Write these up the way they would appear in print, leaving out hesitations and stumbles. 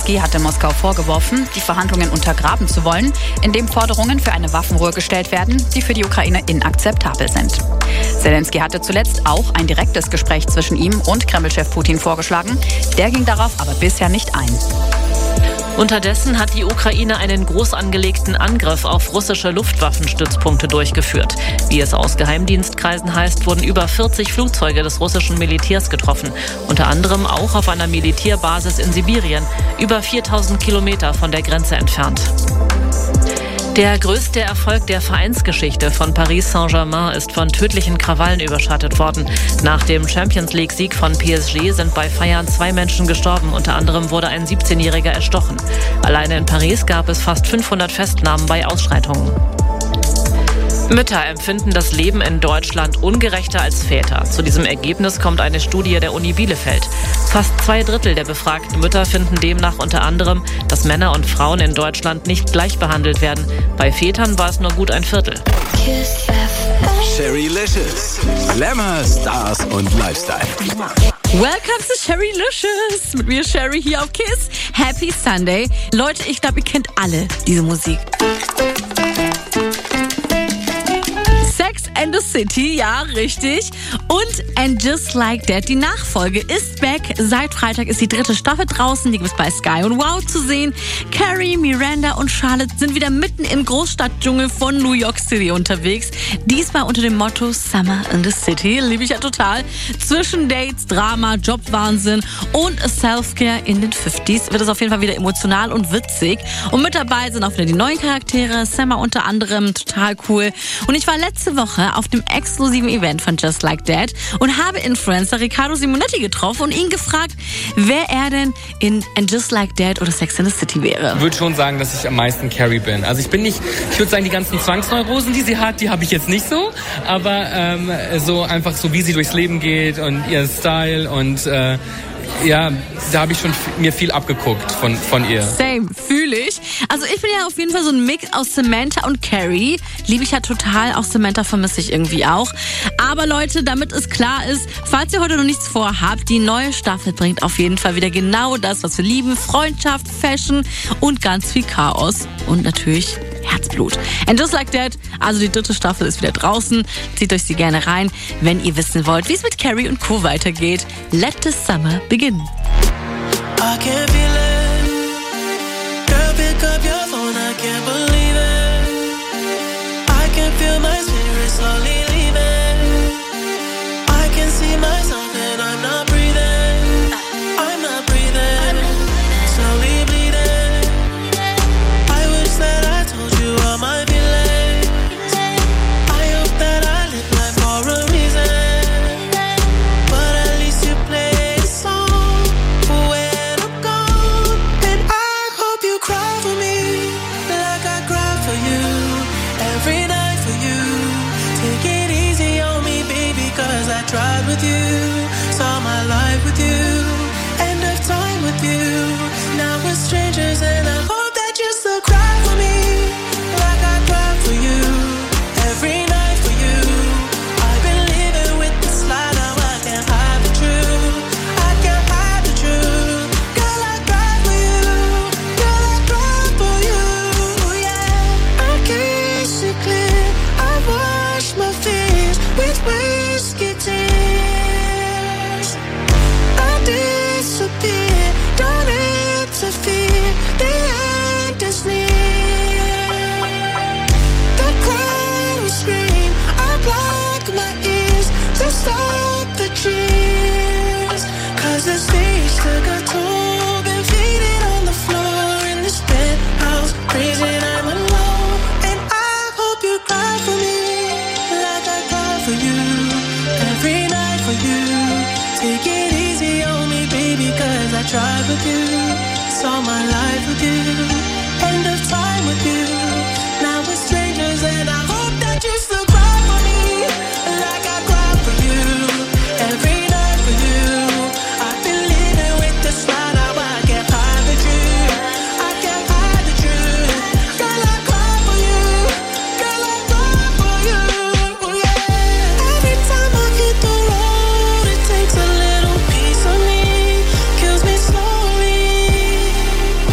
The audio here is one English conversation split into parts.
Zelensky hatte Moskau vorgeworfen, die Verhandlungen untergraben zu wollen, indem Forderungen für eine Waffenruhe gestellt werden, die für die Ukraine inakzeptabel sind. Zelensky hatte zuletzt auch ein direktes Gespräch zwischen ihm und Kreml-Chef Putin vorgeschlagen. Der ging darauf aber bisher nicht ein. Unterdessen hat die Ukraine einen groß angelegten Angriff auf russische Luftwaffenstützpunkte durchgeführt. Wie es aus Geheimdienstkreisen heißt, wurden über 40 Flugzeuge des russischen Militärs getroffen. Unter anderem auch auf einer Militärbasis in Sibirien, über 4000 Kilometer von der Grenze entfernt. Der größte Erfolg der Vereinsgeschichte von Paris Saint-Germain ist von tödlichen Krawallen überschattet worden. Nach dem Champions-League-Sieg von PSG sind bei Feiern 2 Menschen gestorben. Unter anderem wurde ein 17-Jähriger erstochen. Alleine in Paris gab es fast 500 Festnahmen bei Ausschreitungen. Mütter empfinden das Leben in Deutschland ungerechter als Väter. Zu diesem Ergebnis kommt eine Studie der Uni Bielefeld. Fast 2/3 der befragten Mütter finden demnach unter anderem, dass Männer und Frauen in Deutschland nicht gleich behandelt werden. Bei Vätern war es nur gut 1/4. Sherrylicious. Glamour, Stars und Lifestyle. Welcome to Sherrylicious. Mit mir Sherry hier auf KISS. Happy Sunday. Leute, ich glaube, ihr kennt alle diese Musik. Sex and the City, ja, richtig. Und And Just Like That, die Nachfolge ist back. Seit Freitag ist die 3. Staffel draußen, die gibt es bei Sky und Wow zu sehen. Carrie, Miranda und Charlotte sind wieder mitten im Großstadtdschungel von New York City unterwegs. Diesmal unter dem Motto Summer in the City, liebe ich ja total. Zwischen Dates, Drama, Jobwahnsinn und Self-Care in den 50s wird es auf jeden Fall wieder emotional und witzig. Und mit dabei sind auch wieder die neuen Charaktere, Summer unter anderem, total cool. Und ich war letzte Woche auf dem exklusiven Event von Just Like That und habe Influencer Riccardo Simonetti getroffen und ihn gefragt, wer er denn in And Just Like That oder Sex and the City wäre. Ich würde schon sagen, dass ich am meisten Carrie bin. Also ich würde sagen, die ganzen Zwangsneurosen, die sie hat, die habe ich jetzt nicht so. Aber so einfach so, wie sie durchs Leben geht und ihr Style und ja, da habe ich schon mir viel abgeguckt von ihr. Same, fühle ich. Also ich bin ja auf jeden Fall so ein Mix aus Samantha und Carrie. Liebe ich ja total, auch Samantha vermisse ich irgendwie auch. Aber Leute, damit es klar ist, falls ihr heute noch nichts vorhabt, die neue Staffel bringt auf jeden Fall wieder genau das, was wir lieben. Freundschaft, Fashion und ganz viel Chaos. Und natürlich Herzblut. And Just Like That, also die 3. Staffel ist wieder draußen. Zieht euch sie gerne rein, wenn ihr wissen wollt, wie es mit Carrie und Co. weitergeht. Let the summer begin. I can't feel it. Girl, pick up your phone, I can't believe it. I can feel my spirit slowly leaving. I can see myself and I'm not breathing. I'm not breathing. Slowly bleeding. I wish that I told you all my feelings. I hope that I live life for a reason. But at least you play a song for when I'm gone. And I hope you cry for me like I cry for you. Every night for you. Take it easy on me, baby, cause I tried with you. Saw my life with you. End of time with you. Now we're strangers and I hope that you still cry for me like I cry for you. Every night for you. I've been living with this lie, now I can't hide the truth. I can't hide the truth. Girl, I cry for you. Girl, I cry for you. Yeah. I kiss it clear. I wash my fears with whiskey tears. I disappear. Don't interfere. The end is near. The cry will scream. I block my ears to stop the cheers. Cause the stage took a toll. Been faded on the floor in this penthouse. Crazy and I'm alone. And I hope you cry for me like I cry for you. Every night for you. Take it easy on me, baby, cause I tried with you. Saw my life with you. End of time with you. Now we're strangers and I hope that you still cry for me like I cry for you. Every night for you. I've been living with this lie, now I can't hide the truth. I can't hide the truth. Girl, I cry for you. Girl, I cry for you. Yeah. Every time I hit the road, it takes a little piece of me. Kills me slowly.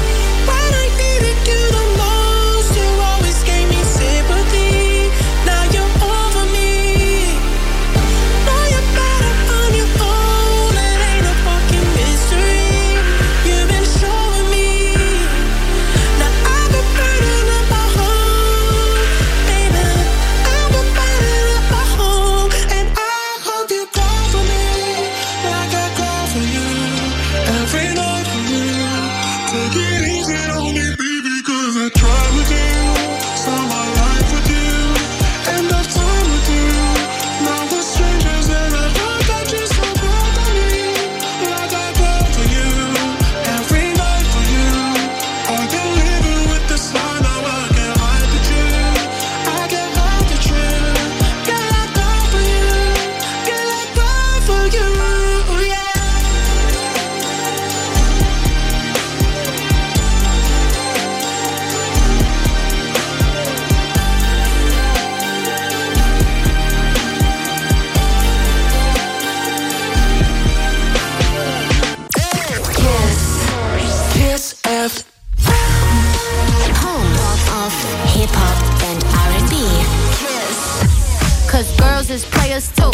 players too.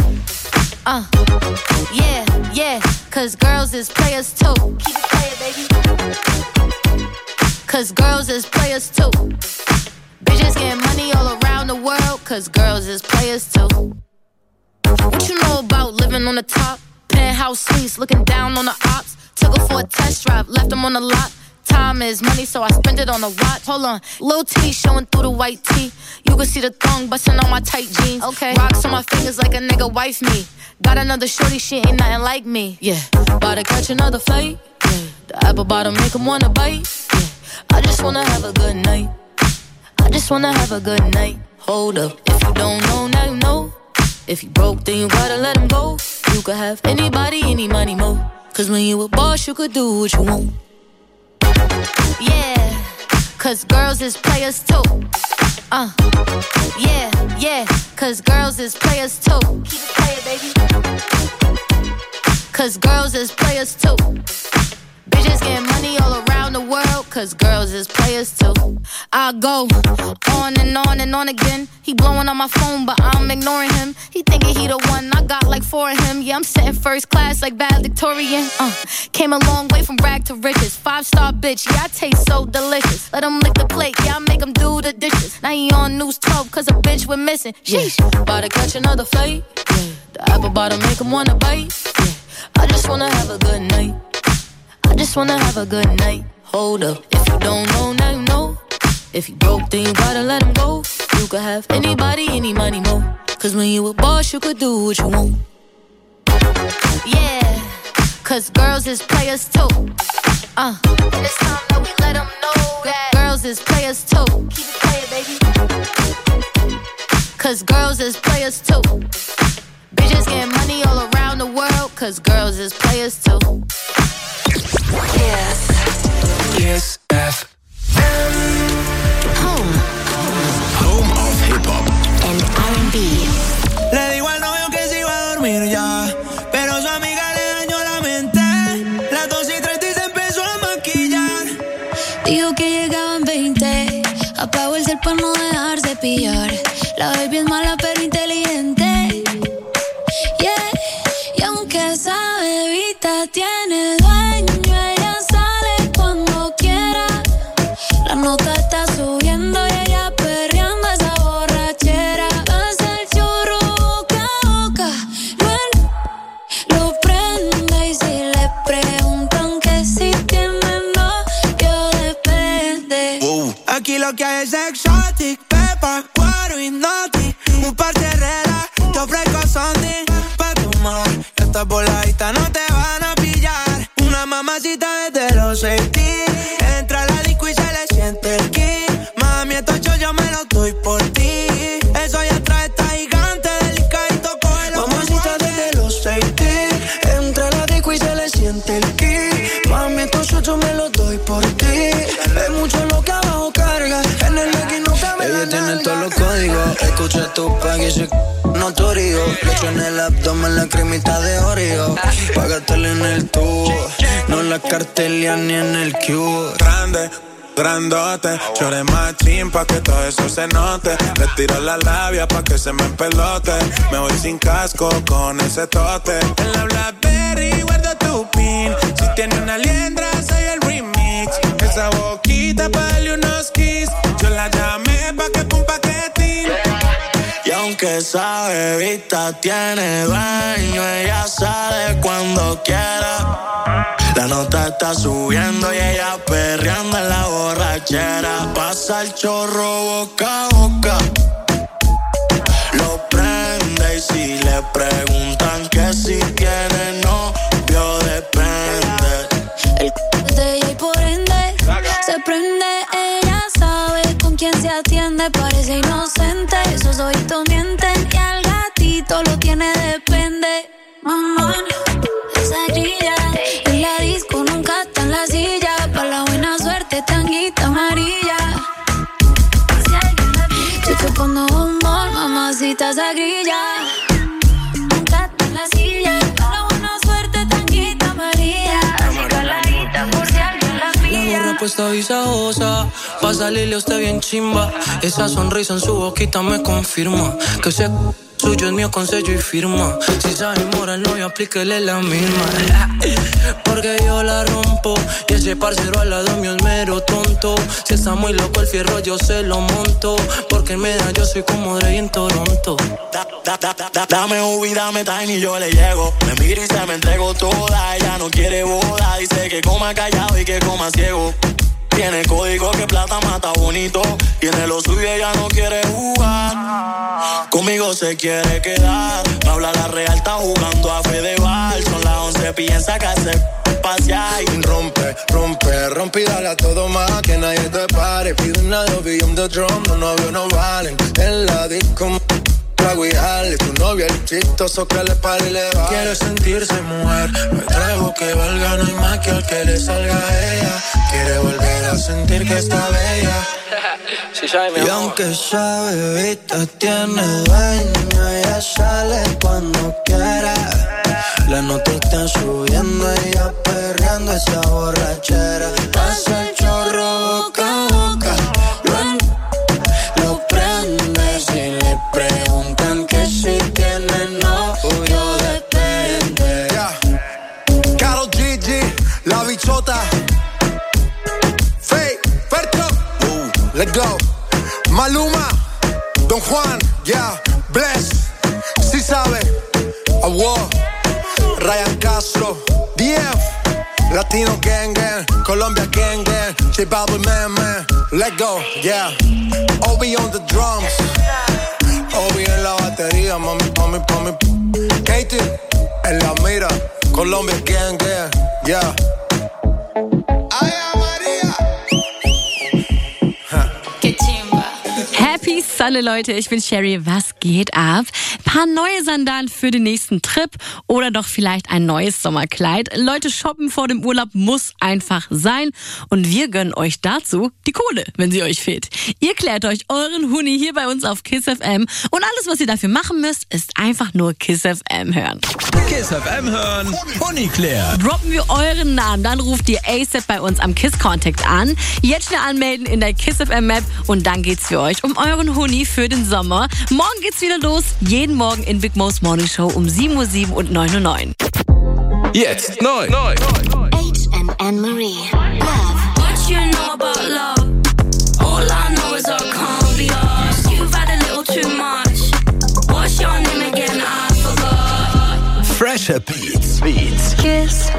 Yeah, yeah, cause girls is players too. Keep it playing, baby. Cause girls is players too. Bitches getting money all around the world, cause girls is players too. What you know about living on the top? Penthouse suites, looking down on the ops. Took her for a test drive, left them on the lot. Time is money, so I spend it on a watch. Hold on, little titty showing through the white tee. You can see the thong busting on my tight jeans. Okay, rocks on my fingers like a nigga wife me. Got another shorty, she ain't nothing like me. Yeah, about to catch another flight. Yeah, the apple bottom make him wanna bite. Yeah, I just wanna have a good night. I just wanna have a good night. Hold up, if you don't know, now you know. If you broke, then you gotta let him go. You could have anybody, any money, mo. Cause when you a boss, you could do what you want. Yeah, cause girls is players too. Yeah, yeah, cause girls is players too. Keep it playing, baby. Cause girls is players too. Bitches getting money all around the world, cause girls is players too. I go on and on and on again. He blowing on my phone, but I'm ignoring him. He thinking he the one, I got like 4 of him. Yeah, I'm sitting first class like valedictorian. Came a long way from rag to riches. 5-star bitch, yeah, I taste so delicious. Let him lick the plate, yeah, I make him do the dishes. Now he on News 12, cause a bitch we're missing. Sheesh, about to catch another flight. Yeah, the apple bottom make him wanna bite. Yeah, I just wanna have a good night. I just wanna have a good night. Hold up, if you don't know, now you know. If you broke, then you gotta let him go. You could have anybody, any money, mo. Cause when you a boss, you could do what you want. Yeah, cause girls is players too. And it's time that we let them know that girls is players too. Keep it playing, baby. Cause girls is players too. Bitches getting money all around the world, cause girls is players too. Kiss. Kiss FM. Home of Hip Hop and R&B. Le digo al novio que se iba a dormir ya, pero su amiga le dañó la mente. Las 2:30 y se empezó a maquillar. Dijo que llegaban 20. Apagó el cel para no dejarse pillar. La baby es mala pero inteligente. Yeah, y aunque esa bebita tiene dueño, ella sale cuando quiera. La nota está subiendo y ella perreando esa borrachera. Hace el churro boca a boca, lo prende y si le preguntan que si tiene novio depende. Aquí lo que hay es exotic, pepa, guaro y naughty. Un par de reglas, te ofrezco something pa' tomar. Estas voladitas no te van a pillar. Una mamacita desde los 60. Entra a la disco y se le siente el kick. Mami, estos yo me los doy por ti. Eso ya trae esta gigante delicadito, cógelo. Mamacita desde los 60. Entra a la disco y se le siente el kick. Mami, estos yo me los doy por ti. Es mucho lo que abajo carga. En el legging no cabe. Ella tiene todos los códigos. Escucha tu pack y se notorio. Le echo en el abdomen la cremita de Oreo. Págatela en el tubo. No la cartelia ni en el cubo. Grande, grandote, chore machín pa' que todo eso se note. Le tiro la labia pa' que se me empelote. Me voy sin casco con ese tote. En la Blackberry guardo tu pin. Si tiene una liendra soy el remix. Esa boquita pa' darle unos kiss. Yo la llamé pa' que pum paquetín. Y aunque esa bebita tiene dueño, ella sale cuando quiera. La nota está subiendo y ella perreando en la borrachera. Pasa el chorro boca a boca, lo prende y si le preguntan que si tiene novio depende. El de ella y por ende se prende, ella sabe con quién se atiende. Parece inocente, esos ojitos mienten y al gatito lo tiene depende. Mamá, esa grilla en la disco nunca está en la silla. Pa' la buena suerte, tanguita amarilla. Estoy chupando bombón, mamacita, esa grilla nunca está en la silla. Pa' la buena suerte, tanguita amarilla. Así caladita por si alguien la pilla. La gorra puesta visajosa, pa' salirle a usted bien chimba. Esa sonrisa en su boquita me confirma que se suyo es mío con sello y firma. Si sabe moral, no, yo aplíquele la misma. Porque yo la rompo y ese parcero al lado mío es mero tonto. Si está muy loco el fierro, yo se lo monto. Porque en media yo soy como Dre en Toronto. Dame Ubi, dame Tiny y yo le llego. Me mira y se me entregó toda. Ella no quiere boda, dice que coma callado y que coma ciego. Tiene código que plata mata bonito. Tiene lo suyo y ella no quiere jugar. Conmigo se quiere quedar. Me habla la real, está jugando a Fedeval. Son las 11, piensa que hace pasear. Rompe, rompe, rompe y dale a todo más. Que nadie te pare. Pide una doble on the drum. Los novios no valen. En la disco trago y dale. Tu novio el chistoso que le pare y le va. Quiere sentirse mujer. Me traigo que valga, no hay más que al que le salga a ella. Quiere volver a sentir que está bella. Y aunque esa bebita tiene dueño, ella sale cuando quiera. Las notas están subiendo, ella perreando esa borrachera. Pasa el chorro boca a boca, lo prende. Si le preguntan que si tiene novio, depende. Karol G, la bichota. Let's go. Maluma, Don Juan, yeah, Bless, si sabe, Award, Ryan Castro, DF, Latino Gang Gang, Colombia Gang Gang, J Balvin Man, let's go, yeah. Obi on the drums, Obi en la batería, mami, Katie en la mira, Colombia Gang Gang, yeah. Happy Sunday, Leute. Ich bin Sherry. Was geht ab? Paar neue Sandalen für den nächsten Trip oder doch vielleicht ein neues Sommerkleid. Leute, shoppen vor dem Urlaub muss einfach sein. Und wir gönnen euch dazu die Kohle, wenn sie euch fehlt. Ihr klärt euch euren Huni hier bei uns auf KISS FM. Und alles, was ihr dafür machen müsst, ist einfach nur KISS FM hören. KISS FM hören, Huni klären. Droppen wir euren Namen, dann ruft ihr ASAP bei uns am KISS Contact an. Jetzt schnell anmelden in der KISS FM Map und dann geht's für euch um euren Huni für den Sommer. Morgen geht's wieder los. Jeden Morgen in Big Mo's Morning Show um 7:07 und 9:09. Jetzt neu. H&N Marie. Love. What you know about love? All I know is I can't be asked. You've had a little too much. What's your name again? I forgot. Fresher Beats. KISS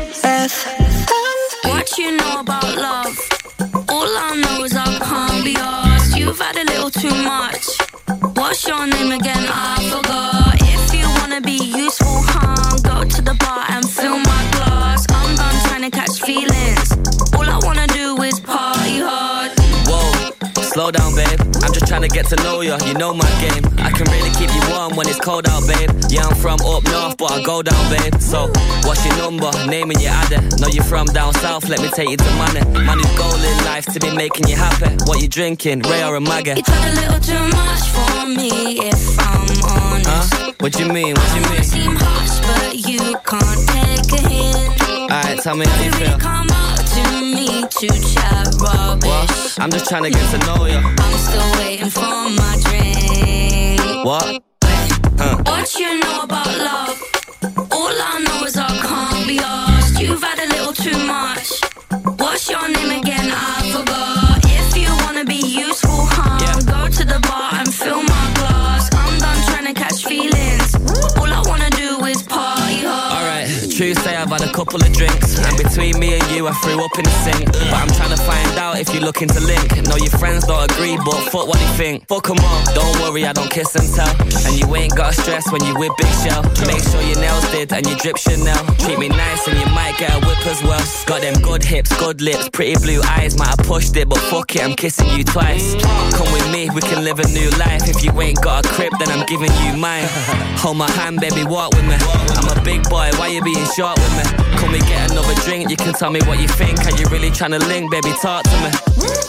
FM. What you know about love? All I know is I can't be asked. You've had a little too much. What's your name again? I forgot. If you wanna be useful, go to the bar and fill my glass. I'm done trying to catch feelings. All I wanna do is party hard. Whoa, slow down, babe. I'm just trying to get to know you. You know my game. I can really keep you warm when it's cold out, babe. Yeah, I'm from up north, but I go down, babe. So, what's your number? Name and your adder. Know you're from down south, let me take you to money. Money's goal in life to be making you happy. What you drinking, Ray or a Maggie? You tried a little too much for me, if I'm honest. What you mean, I seem harsh, but you can't take a hint. Alright, tell me how you feel. Come up to me to chat rubbish. What? I'm just trying to get to know you. I'm still waiting for my drink. What? What you know about love? All I know is I can't be asked. You've had a little too much. What's your name again? I forgot. If you wanna be useful, go to the bar and fill my glass. I'm done trying to catch feelings. All I wanna do is party hard. Alright, true say I've had a couple of drinks. And between me and you I threw up in the sink. But I'm trying to find out if you're looking to link. Know your friends don't agree, but fuck what they think. Fuck them all, don't worry, I don't kiss and tell. And you ain't got stress when you with Big Shell. Make sure your nails did and you drip Chanel. Treat me nice and you might get a whip as well. Got them good hips, good lips, pretty blue eyes. Might have pushed it, but fuck it, I'm kissing you twice. Come with me, we can live a new life. If you ain't got a crib, then I'm giving you mine. Hold my hand, baby, walk with me. I'm a big boy, why you being short with me? Come and get another drink, you can tell me what you think. Are you really trying to link, baby, talk to me.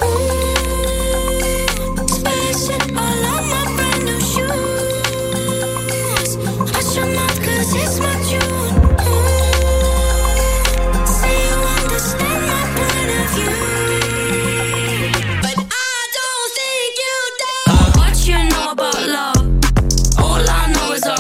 Spaceship all on my brand new shoes. Watch your mouth cause it's my June. Say you understand my point of view, but I don't think you do. What you know about love? All I know is I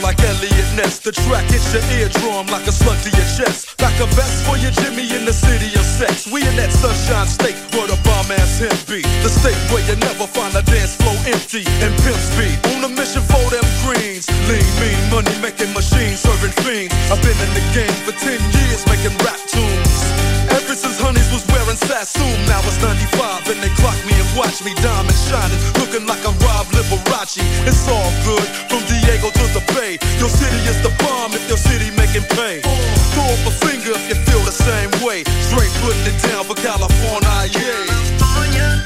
like Elliot Ness. The track hits your eardrum like a slug to your chest. Like a vest for your Jimmy in the city of sex. We in that sunshine state where the bomb ass him be. The state where you never find a dance floor empty and pimp speed. On a mission for them greens. Lean, mean, money making machines, serving fiends. I've been in the game for 10 years making rap tunes. Ever since Honeys was wearing Sassoon, now it's 95 and they clock me and watch me diamond shining, looking like I'm Rob Liberace. It's all good from Diego to the Bay. Your city is the bomb if your city making pay. Throw up a finger if you feel the same way. Straight putting it down for California, yeah.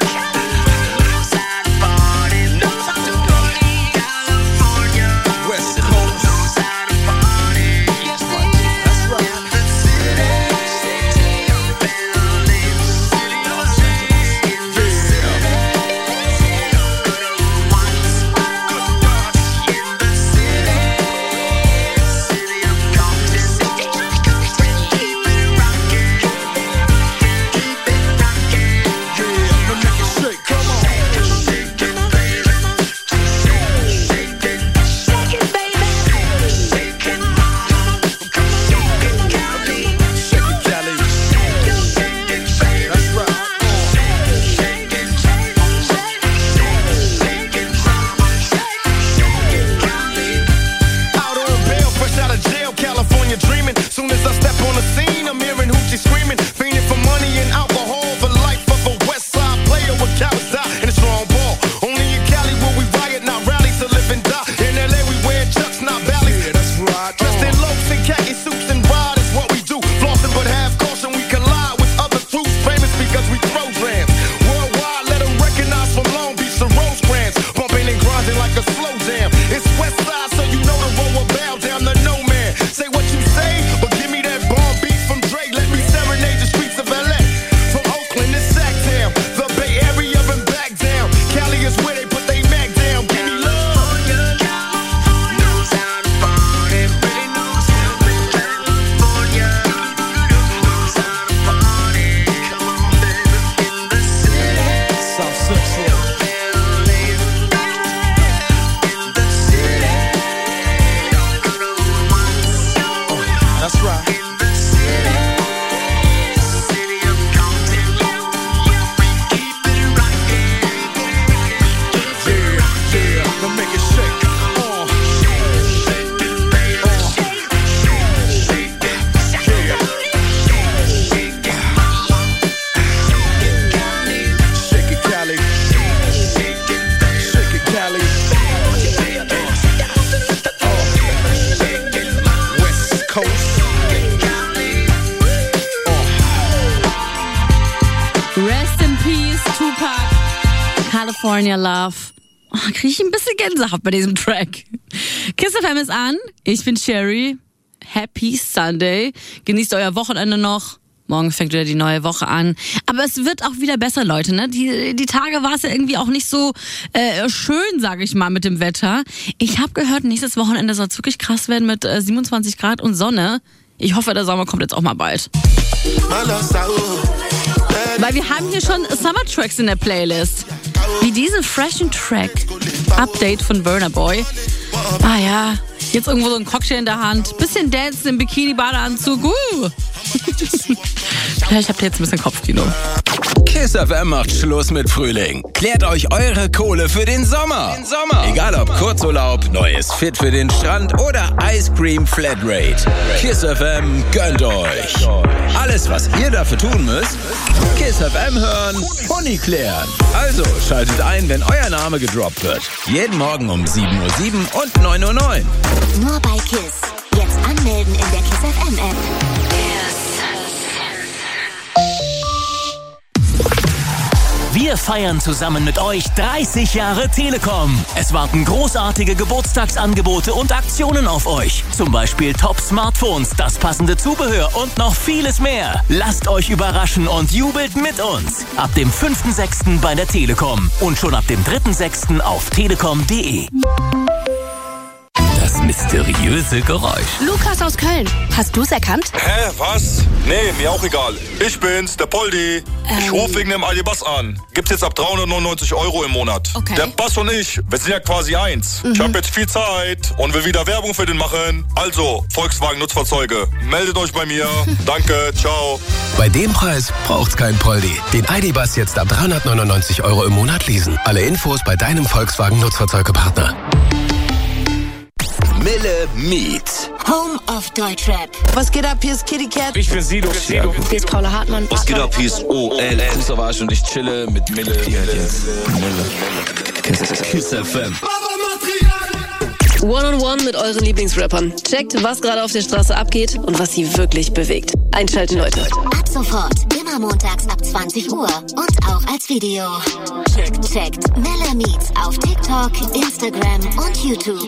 California Love. Oh, kriege ich ein bisschen Gänsehaut bei diesem Track. Kiss FM ist an. Ich bin Sherry. Happy Sunday. Genießt euer Wochenende noch. Morgen fängt wieder die neue Woche an. Aber es wird auch wieder besser, Leute. Ne? Die Tage war es ja irgendwie auch nicht so schön, sage ich mal, mit dem Wetter. Ich habe gehört, nächstes Wochenende soll es wirklich krass werden mit 27 Grad und Sonne. Ich hoffe, der Sommer kommt jetzt auch mal bald. Weil wir haben hier schon Summer-Tracks in der Playlist. Wie diesen freshen Track. Update von Burna Boy. Ah ja, jetzt irgendwo so ein Cocktail in der Hand. Bisschen Dancen im Bikini-Badeanzug. Vielleicht habt ihr jetzt ein bisschen Kopfkino. Kiss FM macht Schluss mit Frühling. Klärt euch eure Kohle für den Sommer. Egal ob Kurzurlaub, neues Fit für den Strand oder Ice Cream Flatrate. Kiss FM gönnt euch. Alles, was ihr dafür tun müsst, Kiss FM hören, Pony klären. Also schaltet ein, wenn euer Name gedroppt wird. Jeden Morgen um 7:07 Uhr und 9:09 Uhr. Nur bei Kiss. Jetzt anmelden in der Kiss FM App. Wir feiern zusammen mit euch 30 Jahre Telekom. Es warten großartige Geburtstagsangebote und Aktionen auf euch. Zum Beispiel Top-Smartphones, das passende Zubehör und noch vieles mehr. Lasst euch überraschen und jubelt mit uns. Ab dem 5.6. bei der Telekom und schon ab dem 3.6. auf telekom.de. Das mysteriöse Geräusch. Lukas aus Köln. Hast du's erkannt? Hä, was? Nee, mir auch egal. Ich bin's, der Poldi. Ich rufe wegen dem Aldi-Bass an. Gibt's jetzt ab 399 € im Monat. Okay. Der Bass und ich, wir sind ja quasi eins. Ich hab jetzt viel Zeit und will wieder Werbung für den machen. Also, Volkswagen Nutzfahrzeuge, meldet euch bei mir. Danke, ciao. Bei dem Preis braucht's kein Poldi. Den Aldi-Bass jetzt ab 399 € im Monat leasen. Alle Infos bei deinem Volkswagen Nutzfahrzeugepartner. Mille Meets. Home of Deutschrap. Was geht ab? Hier ist Kitty Cat. Ich bin Sido. Hier ist Paula Hartmann. Was geht ab? Hier ist OL. Savage und ich chille mit Mille. Kiss FM. One-on-one mit euren Lieblingsrappern. Checkt, was gerade auf der Straße abgeht und was sie wirklich bewegt. Einschalten, Leute. Ab sofort, immer montags ab 20 Uhr und auch als Video. Checkt Mille Meets auf TikTok, Instagram und YouTube.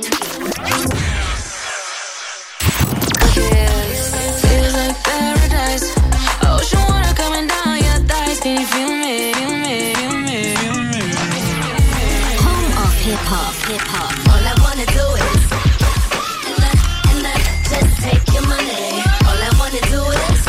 Home of Hip-Hop. All I wanna do is just take your money. All I wanna do is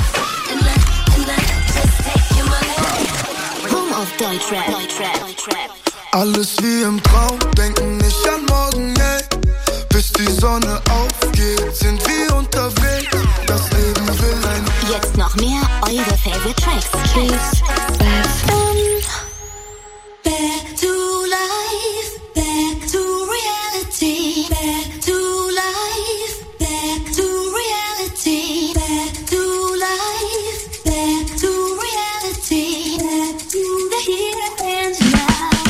just take your money. Home of Deutschrap. Alles wie im Traum, denken nicht an morgen, ey. Bis die Sonne aufgeht, sind wir unterwegs. Das Leben will ein... Jetzt noch mehr eure Favorite Tracks. Back to life, back to reality, back to life, back to reality, back to life, back to reality, back to the here and now.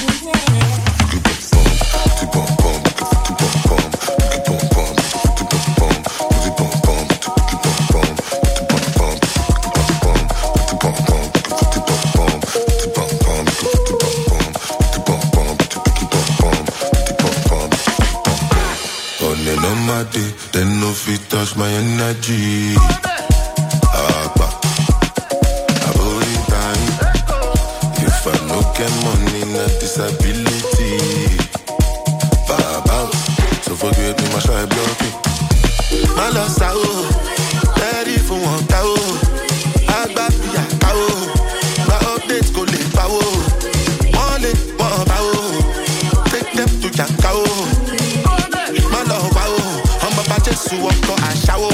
Then no fit touch my energy. If I no get money, not disability. So forget me, my shy block. My loss out, ready for one cow. I got me a cow. My updates go live power. One lit, one power. Take them to your cow. My love, I'm about to sue up to a shower.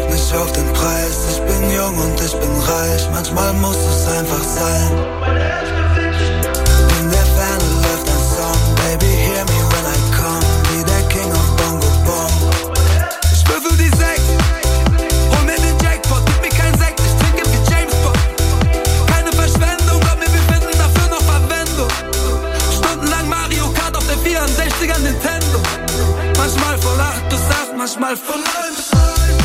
nicht auf den Preis. Ich bin jung und ich bin reich, manchmal muss es einfach sein. In der Ferne läuft ein Song, baby hear me when I come, wie der King of Bongo Bong. Ich würfel die 6, hol mir den Jackpot, gib mir kein Sekt, ich trinke wie James Bond. Keine Verschwendung, glaub mir, wir finden dafür noch Verwendung. Stundenlang Mario Kart auf der 64er Nintendo. Manchmal von 8 bis 8, manchmal von 9 bis 9.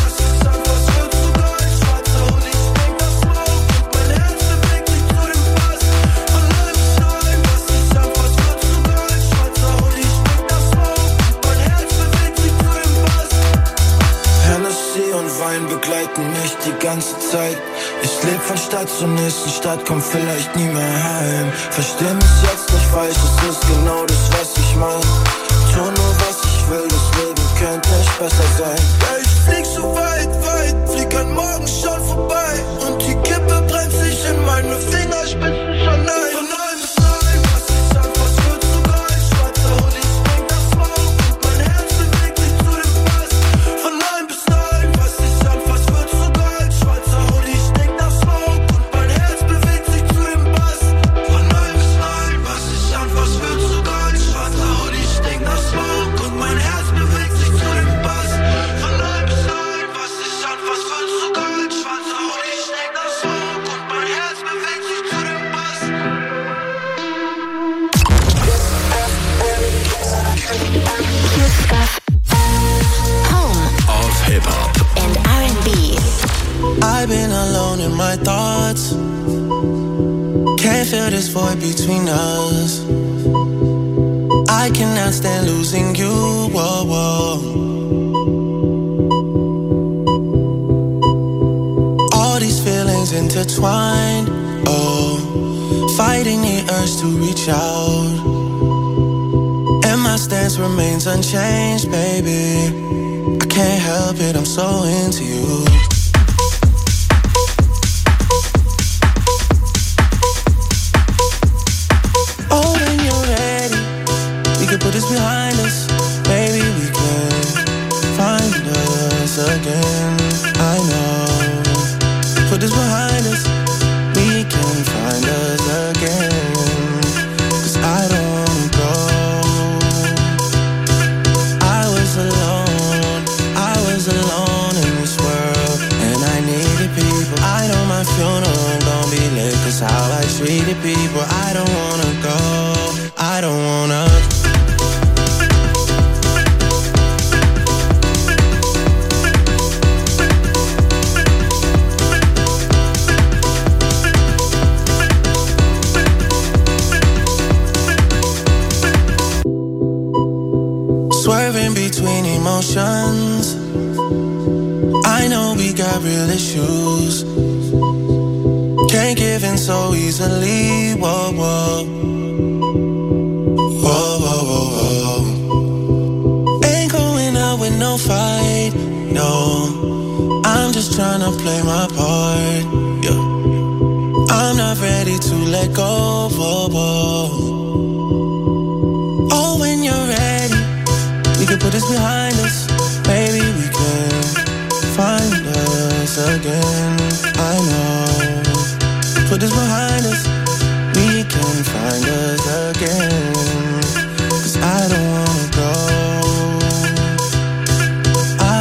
Begleiten mich die ganze Zeit. Ich leb von Stadt zur nächsten Stadt, komm vielleicht nie mehr heim. Versteh mich jetzt nicht falsch, das ist genau das, was ich mein. Tu nur was ich will, das Leben könnte nicht besser sein. Ja, ich flieg so weit, weit, flieg an morgen schon vorbei. Und die Kippe brennt sich in meine Fingerspitzen schon ein. Von 9 bis 9, was ich sag, was wird zu geil. Schwarzer Hoodie, ich bring das Smoke und mein Herz bewegt sich zu dem Bass. Von 9 bis 9, was ich sag, was wird zu geil. Schwarzer Hoodie, ich denk nach Smoke und mein Herz bewegt sich zu dem Bass. Von 9 bis 9, was ich sag, was wird zu geil. Schwarzer Hoodie, ich denk nach Smoke und mein Herz bewegt sich zu dem Bass. Von 9 bis 9, was ich sag, was wird zu geil. Schwarzer Hoodie, ich denk nach Smoke und mein Herz bewegt sich zu dem Bass. Home of Hip-Hop and R&B. I've been alone in my thoughts. Can't feel this void between us. I cannot stand losing you. Whoa, whoa. All these feelings intertwined. Oh, fighting the urge to reach out. And my stance remains unchanged, baby. I can't help it, I'm so into you. Oh, when you're ready, we can put this behind us. Maybe we can find us again. I know. Put this behind us, we can find us again. 'Cause I don't go. Alone in this world, and I needed people. I know my funeral gon' be lit, 'cause how I treated people. I don't wanna go, I don't wanna. Swerving between emotions, I know we got real issues. Can't give in so easily. Whoa, whoa. Whoa, whoa, whoa, whoa. Ain't going out with no fight, no. I'm just tryna play my part, yeah. I'm not ready to let go, whoa, whoa. Oh, when you're ready, we can put this behind us. Maybe we can find us again. I know. Put this behind us, we can find us again. 'Cause I don't wanna go. I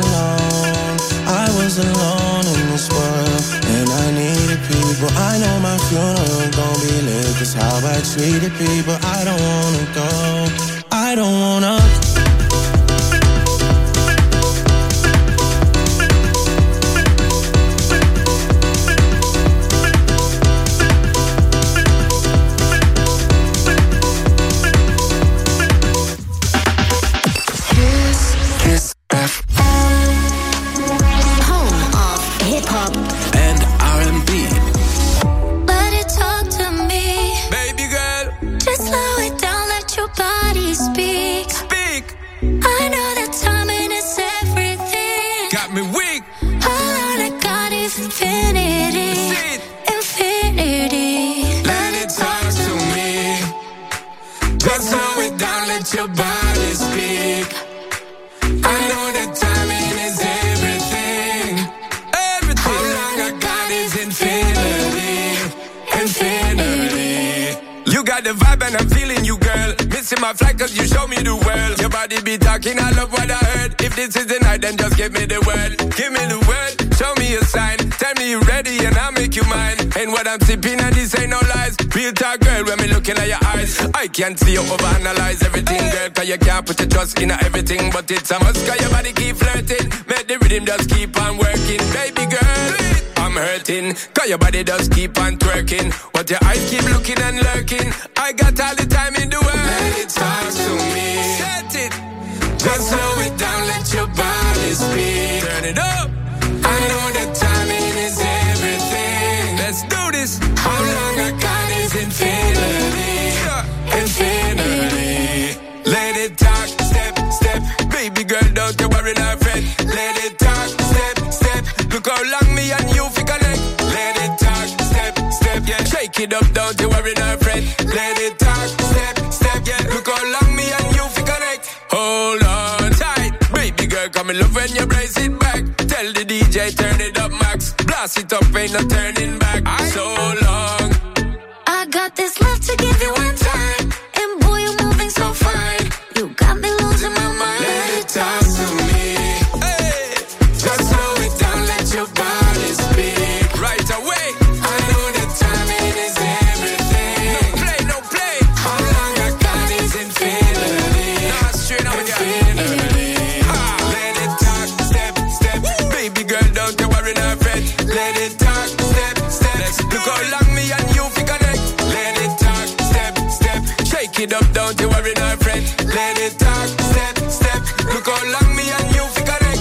was alone in this world, and I needed people. I know my funeral gon' be lit, 'cause how I treated people. I don't wanna go, I don't wanna. Your body speak. I know that timing is everything. when I'm feeling you, girl. Missing my flight cause you show me the world. Your body be talking, I love what I heard. If this is the night, then just give me the word. Give me the word, show me a sign. Tell me you're ready and I'll make you mine. Ain't what I'm sipping and this ain't no lies. Real talk, girl, when me looking at your eyes. I can't see you overanalyze everything, girl. Cause you can't put your trust in everything. But it's a must cause your body keep flirting. Make the rhythm just keep on working. Baby girl, I'm hurting. Cause your body just keep on twerking. But your eyes keep looking and lurking. I got all the time in the world. Let it talk to me. Set it. Just slow it down, let your body speak. Turn it up. I know that timing is everything. Let's do this. How long I got is infinity. Infinity. Let it talk, step, step. Baby girl, don't you worry, not fret. Let it talk, step, step. Look how long me and you fi connect. Let it talk, step, step, yeah. Shake it up, don't you worry, not fret. Let it talk, step, step, yeah. Look how long me and you fi connect. Hold on tight, baby girl, come in love when you brace it back. Tell the DJ turn it up max. Blast it up, ain't no turning back. So long. I got this love to give you one time, and boy you're moving so fine. You got me losing my mind. Let it talk to me. Hey, just slow it down, let your body speak. Right away. I know that timing is everything. No play, no play. How long I got is infinity. Nah, straight up infinity. Let it talk, step, step. Baby girl, don't you worry, not fret. Let it talk, step, step. Look how long me and you fi connect. Let it talk, step, step. Shake it up, don't you worry, not fret. Let it talk, step, step. Look how long me and you fi connect.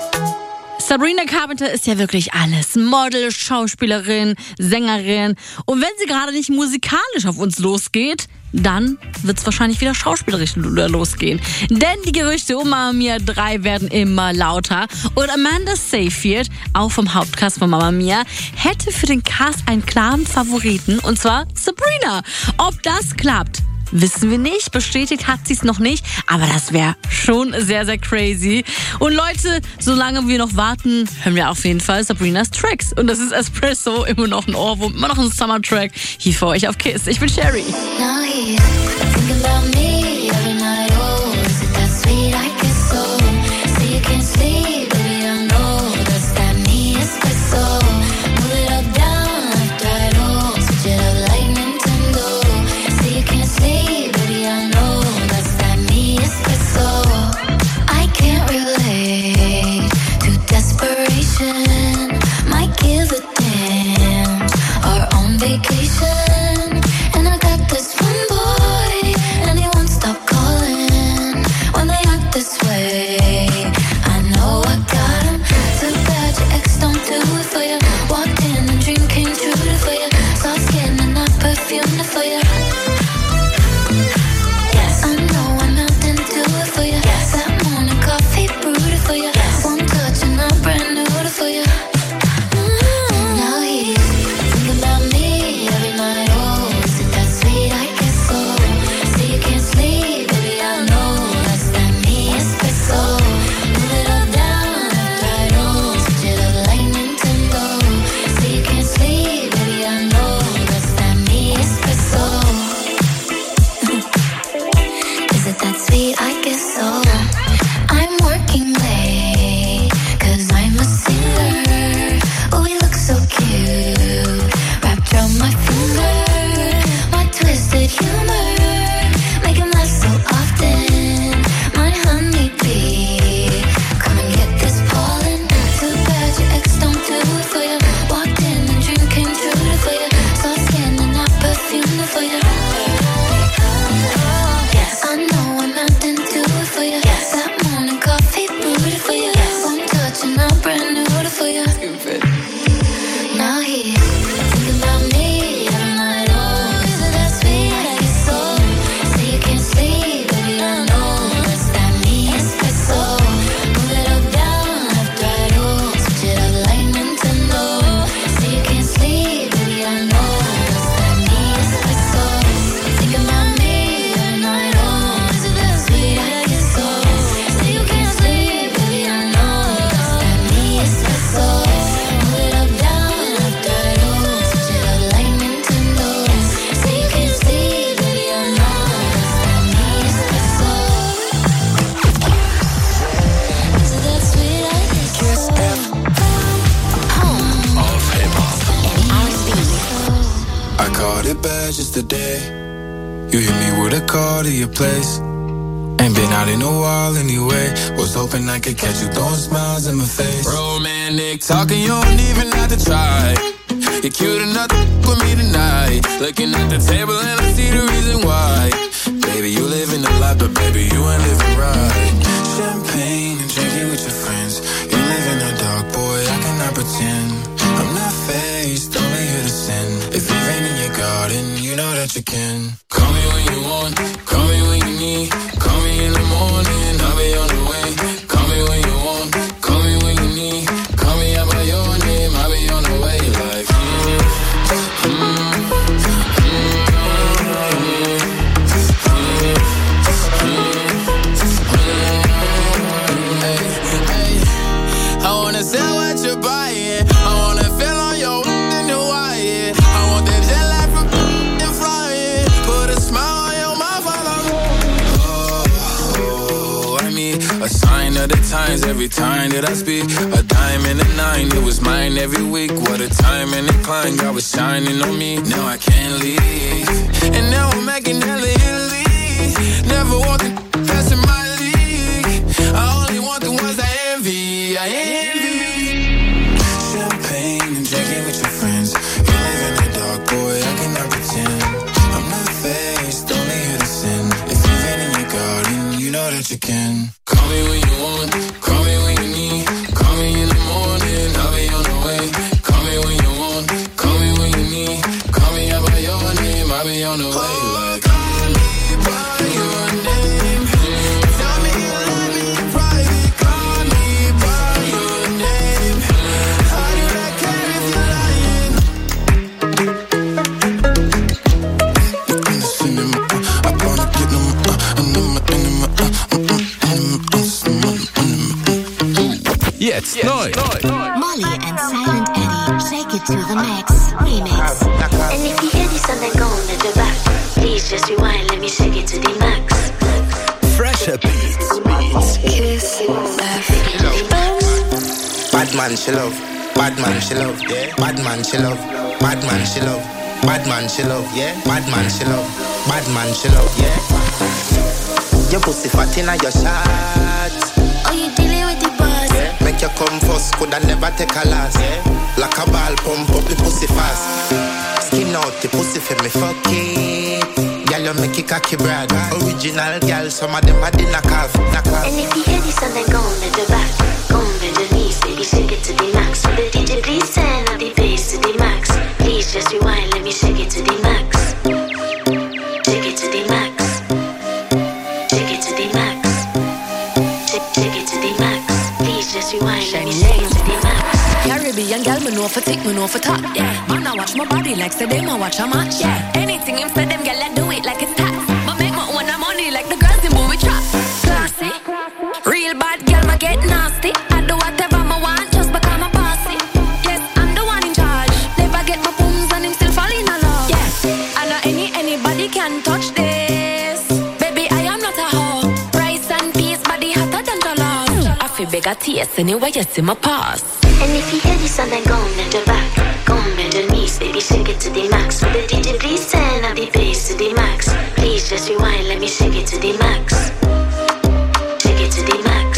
Sabrina Carpenter ist ja wirklich alles. Model, Schauspielerin, Sängerin. Und wenn sie gerade nicht musikalisch auf uns losgeht, dann wird es wahrscheinlich wieder schauspielerisch losgehen. Denn die Gerüchte um Mamma Mia 3 werden immer lauter. Und Amanda Seyfried, auch vom Hauptcast von Mamma Mia, hätte für den Cast einen klaren Favoriten, und zwar Sabrina. Ob das klappt, wissen wir nicht. Bestätigt hat sie es noch nicht. Aber das wäre schon sehr, sehr crazy. Und Leute, solange wir noch warten, hören wir auf jeden Fall Sabrinas Tracks. Und das ist Espresso, immer noch ein Ohrwurm, immer noch ein Summer-Track. Hier für euch auf KISS. Ich bin Sherry. Now he's thinking about me every night. Oh, is it that sweet? I guess so. See you can't sleep, baby, I know that's that me espresso. Move it up, down, left, right, oh, switch it up like Nintendo. See you can't sleep, baby, I know that's that me espresso. I can't relate to desperation. Might give a damn. Our own vacation. And I got this one boy, and he won't stop calling when they act this way. I know I got him. Too bad your ex don't do it for you. Walked in, a dream came true for you. Soft skin and not perfumed for you. Yes, I know I melted into it for you. Yes, that morning coffee brewed it for you. Yes, one touch and I'm brand new for you. Now he's thinking about me every night. Oh, is it that sweet? I guess so. See you can't sleep, baby, I know that's that me espresso. Move it up, down, left, right, oh, switch it up like Nintendo. See you can't sleep, baby, I know that's that me espresso. I caught it bad just today. You hit me with a call to your place. Ain't been out in a while anyway. Was hoping I could catch you throwing smiles in my face. Romantic talking, you don't even have to try. You're cute enough to with me tonight. Looking at the table and I see the reason why. Baby, you living the life, but baby, you ain't living right. Champagne and drinking with your friends. You live in the dark, boy, I cannot pretend. I'm not faced, only here to sin. If you rain in your garden, you know that you can. Call me when you want, call me when you need. Call me in the morning, I'll be on the way. Call me when you want, call me when you need. Call me out by your name, I'll be on the way. Like, I wanna sell what you're buying. I wanna feel on your in the wire. I want that jet lag from and flying. Put a smile on your mouth while I'm I mean, a sign of the times every time that I speak. A dime and a nine, it was mine every week. What a time and a climb, God was shining on me. Now I can't leave, and now I'm making hella Italy. Never want the best in my league. I only want the ones I envy. I envy. Champagne and drinking with your friends. You live in the dark, boy, I cannot pretend. I'm not faced, only here to sin. If you rain in your garden, you know that you can. Call me when you want, call me when you need. Call me in the morning, I'll be on the way. Call me when you want, call me when you need. Call me out by your name, I'll be on the way. Like, call me by your name. Tell me you love me in private. Call me by your name. I do not care if you're lying. In the cinema, I wanna get them, Jetzt neu. Molly and Silent Eddie, Shake It to the Max remix. And if you hear this and then go on the back, please just rewind, let me shake it to the max. Fresher Beats. Kiss Bad man she love, bad man she love, yeah. Bad man she love, bad man she love, bad man she love, yeah. Bad man she love, bad man she love, yeah. Your pussy fat inna your shots. Oh, you dealing with the boss? Yeah. Make you come first, coulda never take a last. Yeah. Like a ball, pump up the pussy fast. Skin out the pussy for me, fuck it. Girl, you make it cocky brad. Original girl, some of them are the knock off. And if you hear this and then go on the back, go on bend the knees, baby, shake it to the max. So the DJ please turn up the bass to the max. Please just rewind, let me shake it to the max. Shake it to the max. Shake it to the max. Shake it to the max. Please just rewind, let me shake it to the max. Caribbean girl, me know for tick, me know for top, yeah. Man, I watch my body like say them, I watch a match, yeah. Anything him say them, girl, I do it like it's tax. But make my own money like the girls in movie trap. Classy, real bad girl, me get nasty. I do whatever I want, just become a bossy. Yes, I'm the one in charge. Never get my booms and him still fall in love. Yeah, I know anybody can touch this. Baby, I am not a hoe. Rice and peas, body hotter than the love. I feel bigger taste anyway, you see my pass. And if you hear this and then go on the back, go on bend the knees, baby, shake it to the max. So the DJ please turn up the bass to the max. Please just rewind, let me shake it to the max. Shake it to the max.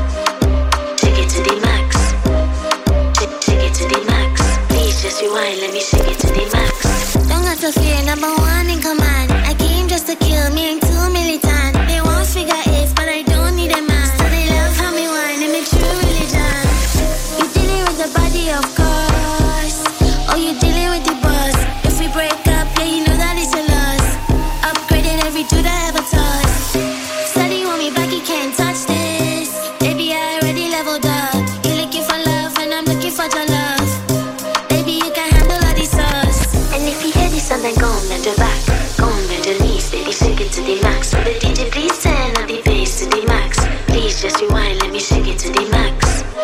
Shake it to the max. Shake it to the max. Please just rewind, let me shake it to the max. Don't got to fear, number one in command. I came just to kill me, ain't too militant. They want figure eights, but I don't need a man. So they love how me whine and make true religion. You dealing with the body, of course. Oh, you dealing with the boss. If we break up, yeah, you know that it's a loss. Upgraded every dude I ever touched. Steady want me back, you can't touch this. Baby, I already leveled up. You looking for love, and I'm looking for your love. Baby, you can handle all these sauce. And if you hear this and then go on the back, go on bend the knees, baby, shake it to the max. So the DJ please turn up the bass to the max. Please just rewind, let me shake it to the max.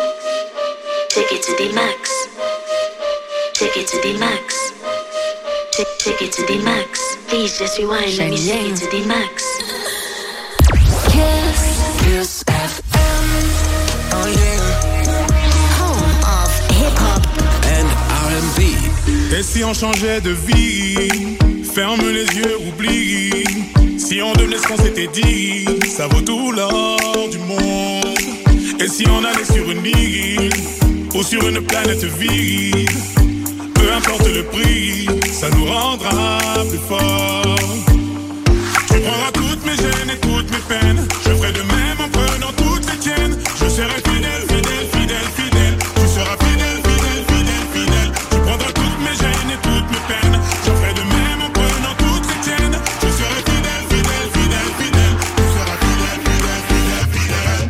Shake it to the max. Shake it to the max. Shake it to the max. Please just rewind, let me shake it to the max. Kiss FM. Oh yeah. Home of hip hop and R&B. It's si on changeait de vie? Ferme les yeux, oublie. Si on devenait ce qu'on s'était dit, ça vaut tout l'or du monde. Et si on allait sur une île ou sur une planète vide, peu importe le prix, ça nous rendra plus forts. Tu prendras toutes mes gênes et toutes mes peines. Je ferai de même en prenant toutes les tiennes. Je serai fidèle, fidèle, fidèle, fidèle. Tu seras fidèle, fidèle, fidèle, fidèle. Tu prendras toutes mes gênes et toutes mes peines. Je ferai de même en prenant toutes les tiennes. Je serai fidèle, fidèle, fidèle, fidèle. Tu seras fidèle, fidèle, fidèle, fidèle.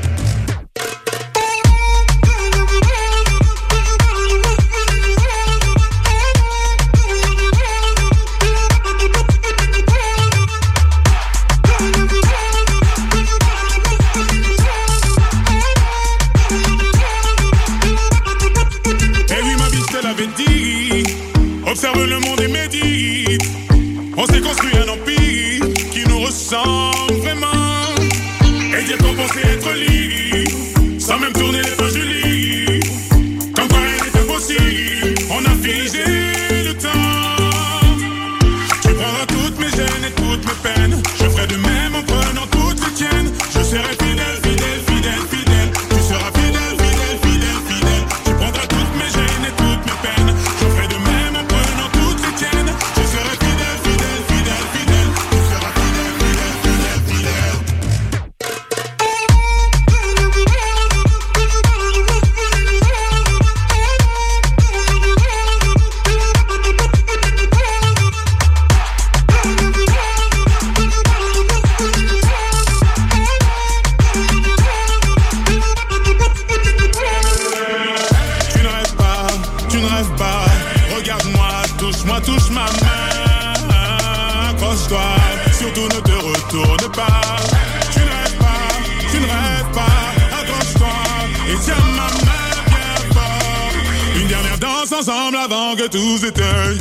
Observe le monde et médite. On s'est construit un empire qui nous ressemble vraiment. Et dire qu'on pensait être libre, sans même tourner les pages du livre. Comme quoi rien n'est impossible, on a figé le temps. Tu prendras toutes mes gênes et toutes mes peines. Je ferai de même en prenant toutes les tiennes. Je serai fidèle, fidèle, fidèle, fidèle. Tu seras fidèle, fidèle, fidèle, fidèle. Tu prendras toutes mes gênes et toutes mes peines. Je ferai de même en prenant toutes les tiennes. Je serai fidèle, fidèle, fidèle, fidèle. Tu seras fidèle, fidèle, fidèle, fidèle. Tu ne rêves pas, regarde-moi, touche-moi, touche ma main. Accroche-toi, surtout ne te retourne pas. Tu ne rêves pas, accroche-toi et tiens ma main bien fort. Une dernière danse ensemble avant que tout s'éteigne.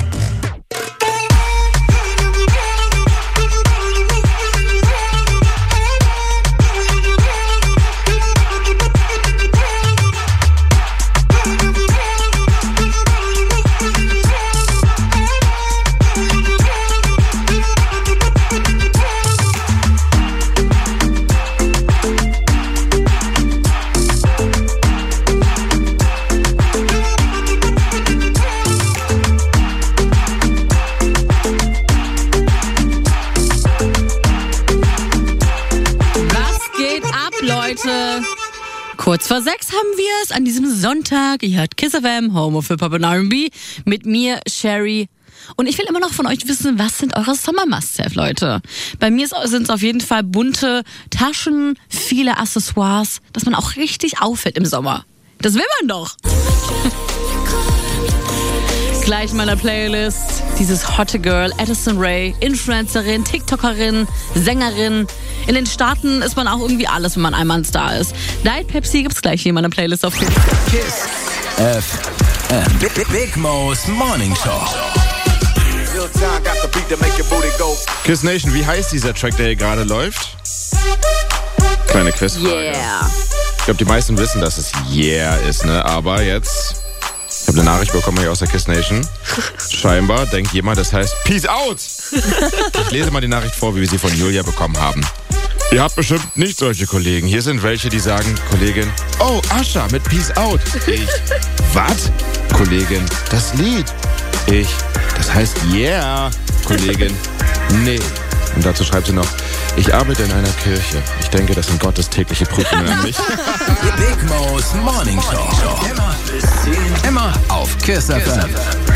Kurz vor 6 haben wir es an diesem Sonntag. Ihr hört Kiss FM, Home of Hip-Hop und R&B mit mir, Sherry. Und ich will immer noch von euch wissen, was sind eure Sommer-Must-Have, Leute? Bei mir sind es auf jeden Fall bunte Taschen, viele Accessoires, dass man auch richtig auffällt im Sommer. Das will man doch. Gleich in meiner Playlist dieses Hotte Girl, Addison Rae, Influencerin, TikTokerin, Sängerin. In den Staaten ist man auch irgendwie alles, wenn man einmal ein Star ist. Diet Pepsi gibt's gleich hier in meiner Playlist auf Kiss FM. Big Mo's Morning Show. Kiss Nation, wie heißt dieser Track, der hier gerade läuft? Kleine Quizfrage. Yeah. Ich glaube, die meisten wissen, dass es Yeah ist, ne? Aber jetzt... Ich habe eine Nachricht bekommen hier aus der Kiss Nation. Scheinbar denkt jemand, das heißt Peace out. Ich lese mal die Nachricht vor, wie wir sie von Julia bekommen haben. Ihr habt bestimmt nicht solche Kollegen. Hier sind welche, die sagen, Kollegin, oh, Ascha mit Peace out. Ich, was? Kollegin, das Lied. Ich, das heißt Yeah. Kollegin, nee. Und dazu schreibt sie noch, ich arbeite in einer Kirche. Ich denke, das sind Gottes tägliche Prüfungen an mich. Big Mo's Morning Show. Immer auf Kiss FM.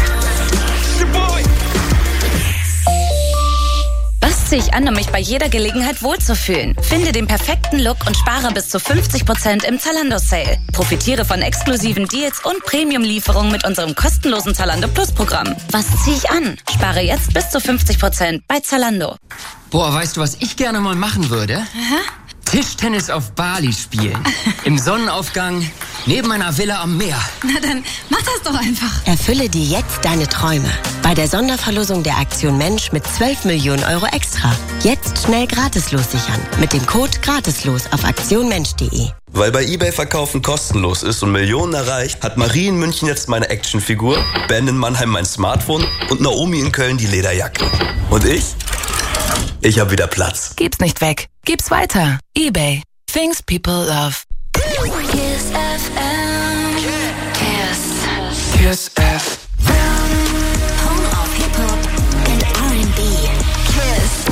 Was ziehe ich an, um mich bei jeder Gelegenheit wohlzufühlen? Finde den perfekten Look und spare bis zu 50% im Zalando-Sale. Profitiere von exklusiven Deals und Premium-Lieferungen mit unserem kostenlosen Zalando Plus-Programm. Was ziehe ich an? Spare jetzt bis zu 50% bei Zalando. Boah, weißt du, was ich gerne mal machen würde? Aha. Tischtennis auf Bali spielen. Im Sonnenaufgang, neben einer Villa am Meer. Na dann, mach das doch einfach. Erfülle dir jetzt deine Träume. Bei der Sonderverlosung der Aktion Mensch mit 12 Millionen Euro extra. Jetzt schnell gratislos sichern. Mit dem Code GRATISLOS auf aktionmensch.de. Weil bei eBay Verkaufen kostenlos ist und Millionen erreicht, hat Marie in München jetzt meine Actionfigur, Ben in Mannheim mein Smartphone und Naomi in Köln die Lederjacke. Und ich? Ich hab wieder Platz. Gib's nicht weg. Gib's weiter. eBay. Things people love. Kiss FM. Kiss. Kiss FM. Home of Hip-Hop and R&B. Kiss.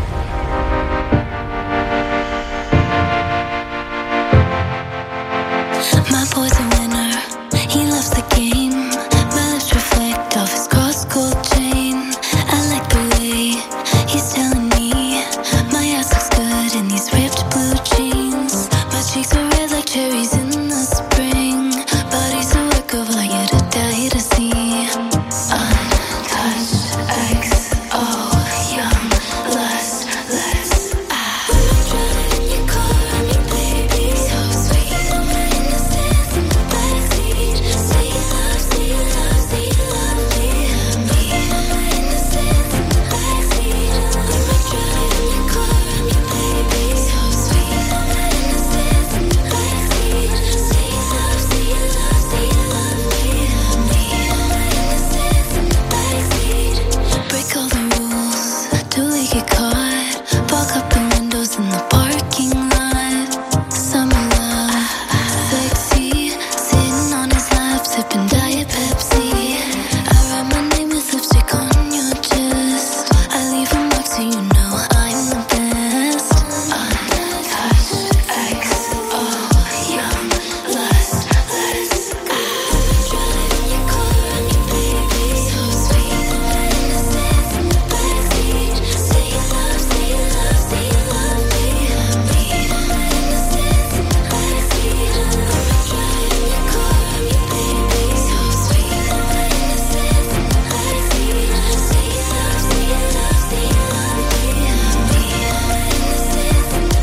My boy's a winner. He loves the game. My lips reflect off his cross-gold chain. I like the way he's telling me my ass looks good in these ripped blue jeans. My cheeks are red like cherries in the spring. Body's a work of art, yeah, to die to see. Untouched XO, young, lustless. Drive in your car, me baby, so sweet. Innocence in the backseat. See love, see love, see love me. Innocence in the backseat. Drive in your car, me baby, so sweet. Innocence in the backseat. See love, see love, see love me. Innocence in the backseat. Break all the rules, do we get caught? Fog up the windows in the parking lot. Summer love, sexy. Sitting on his lap, sipping Diet Pepsi. I write my name with lipstick on your chest. I leave a mark so you know I'm the best. Untouched XO, young, lustless. Drive in your car, me baby, so sweet. Innocence in the backseat. See love, see love, see love me. Innocence in the backseat. Drive in your car, me baby, so sweet. Innocence in the backseat. See love, see love, see love me. Innocence in the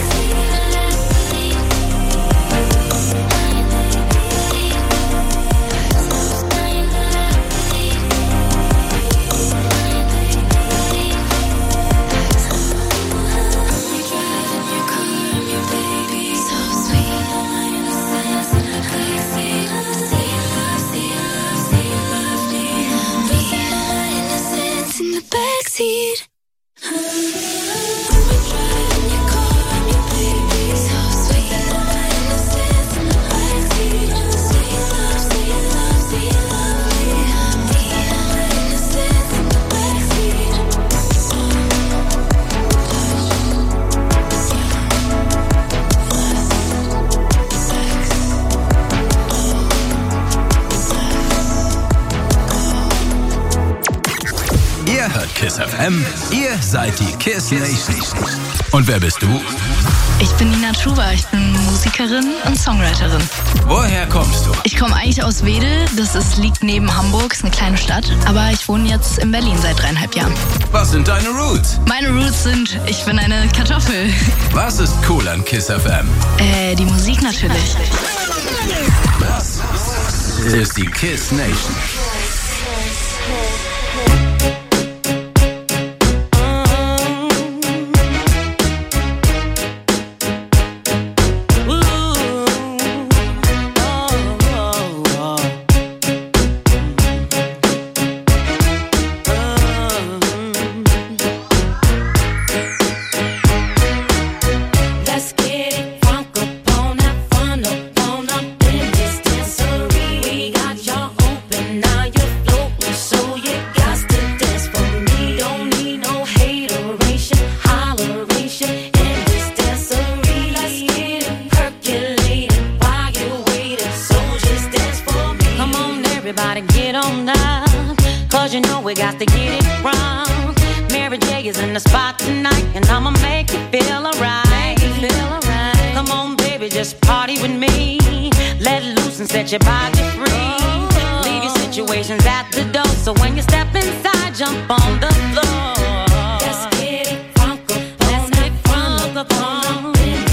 backseat. Ihr hört Kiss FM, ihr seid die Kiss Nation. Und wer bist du? Ich bin Nina Chuba, ich bin Musikerin und Songwriterin. Woher kommst du? Ich komme eigentlich aus Wedel, liegt neben Hamburg, ist eine kleine Stadt. Aber ich wohne jetzt in Berlin seit 3,5 Jahren. Was sind deine Roots? Meine Roots sind, ich bin eine Kartoffel. Was ist cool an Kiss FM? Die Musik natürlich. Das ist die Kiss Nation. Let's get it funk upon that fun upon up in this dancery. We got y'all open, now you're floating, so you got to dance for me. Don't need no hateration, holleration in this dancery. Let's get it percolated while you're waiting, so just dance for me. Come on, everybody, get on up, cause you know we got to get it wrong. Mary J is in the spot tonight, and I'ma make you feel alright. Come on, baby, just party with me. Let loose and set your body free. Leave your situations at the door, so when you step inside, jump on the floor. Let's get it funk up, let's get funk up on.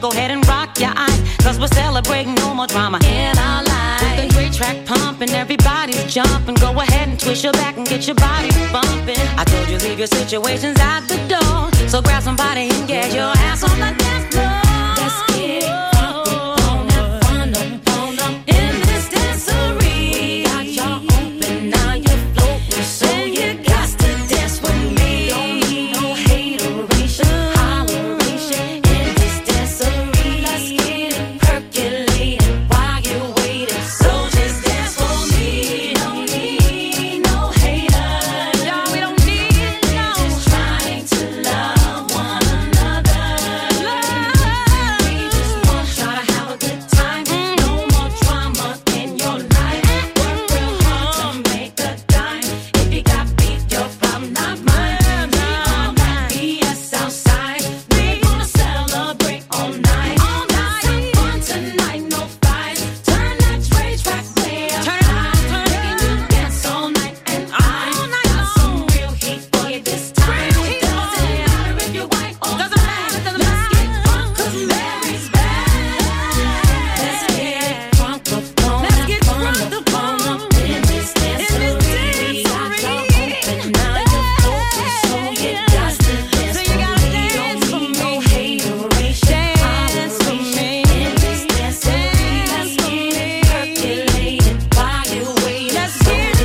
go ahead and rock your eyes, cause we're celebrating no more drama in our lives. With the great track pumping, everybody's jumping. Go ahead and twist your back and get your body bumping. I told you leave your situations at the door, so grab somebody and get your ass on the dance floor. Let's get it crunk on that fun up in this dancery. Got your open, now you're floating, so you got to dance with me. Don't need no hateration, holleration in this dancery. Let's get it percolating while you're waiting, so just dance for me. Don't need no haters, no, we don't need no. Just trying to love one another. We just want y'all to have a good time. No more drama in your life. Work real hard to make a dime. If you got beef, your problem, not mine. We on that BS outside. We gonna celebrate all night. Have some fun tonight, no fights. Turn that Dre track way up high. Making you dance all night, and I got some real heat for you this time. It doesn't matter if you're white or black. Let's get crunk 'cause Mary's back. Let's get crunk up on that fun up in this dancery. Got your open, now you're floating, so you got to dance for me. Don't need no hateration, holleration in this dancery. Let's get it percolating while you're waiting. Let's get it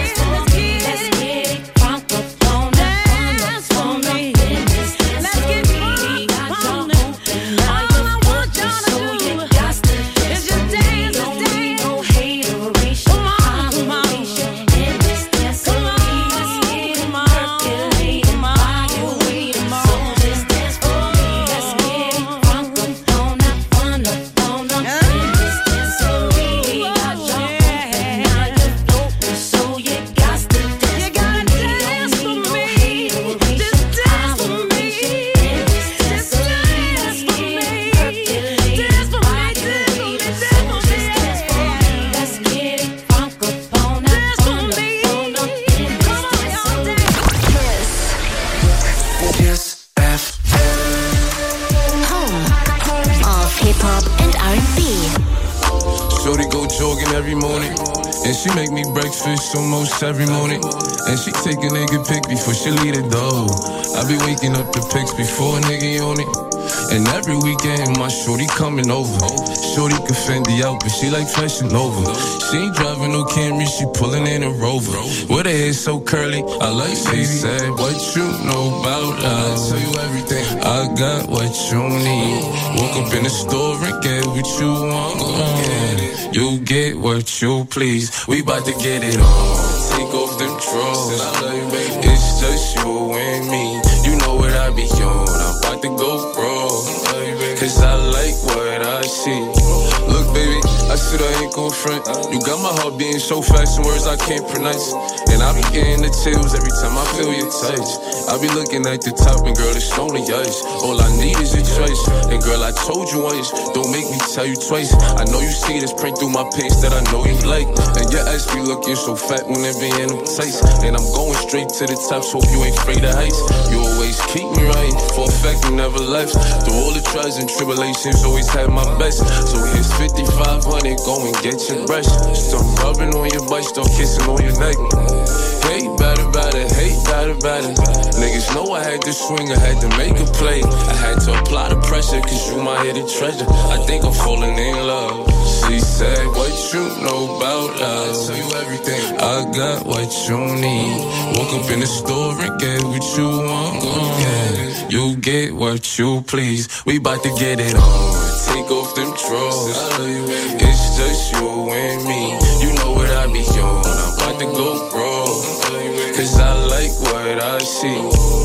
crunk up on that fun up in this dancery. Got your open, now you're floating, so you got to dance for me. Don't need no hateration, holleration in this dancery. Let's get it percolating while you're waiting, so just dance for me. Let's get it crunk up on that fun up in this dancery. Got your open, now you're floating, so you got to dance for me. Don't need no hateration, holleration in this dancery. Let's get it percolating while you're waiting, so just dance for me. Let's get it crunk up on that fun up in this dancery. Kiss Home of hip hop and R&B. Shorty go jogging every morning, and she make me breakfast almost every morning. And she take a nigga pic before she leave the door. I be waking up the pics before a nigga on it. And every weekend my shorty coming over. Shorty can Fendi out, but she like Fashion Nova. She ain't driving no Camry, she pulling in a Rover. With her hair so curly, I like she said, what you know about love? I tell you everything, I got what you need. Woke up in the store and get what you want. You get what you please. We bout to get it on. Take off them drawers. It's just you and me. You know what I be on. I'm about to go raw. Cause I like what I see. Look, baby, I said I ain't gon' front. You got my heart beating so fast in words I can't pronounce. And I be getting the chills every time I feel your touch. I be looking at the top and girl, it's only us. All I need is your choice. And girl, I told you once, don't make me tell you twice. I know you see this print through my pants that I know you like. And your ass be looking so fat when they be in them tights. And I'm going straight to the top, so hope you ain't afraid of heights. You always keep me right, for a fact you never left. Through all the trials and tribulations, always had my best. So here's 5,500, go and get your brush. Start rubbing on your butt, start kissing on your neck. Hate about it, hate about it. Niggas know I had to swing, I had to make a play. I had to apply the pressure, cause you my hidden treasure. I think I'm falling in love. She said, what you know about love? I tell you everything, I got what you need. Woke up in the store and get what you want. You get what you please. We bout to get it on. Take off them drawers. It's just you and me. You know what I be on. I'm about to go raw. Cause I like what I see.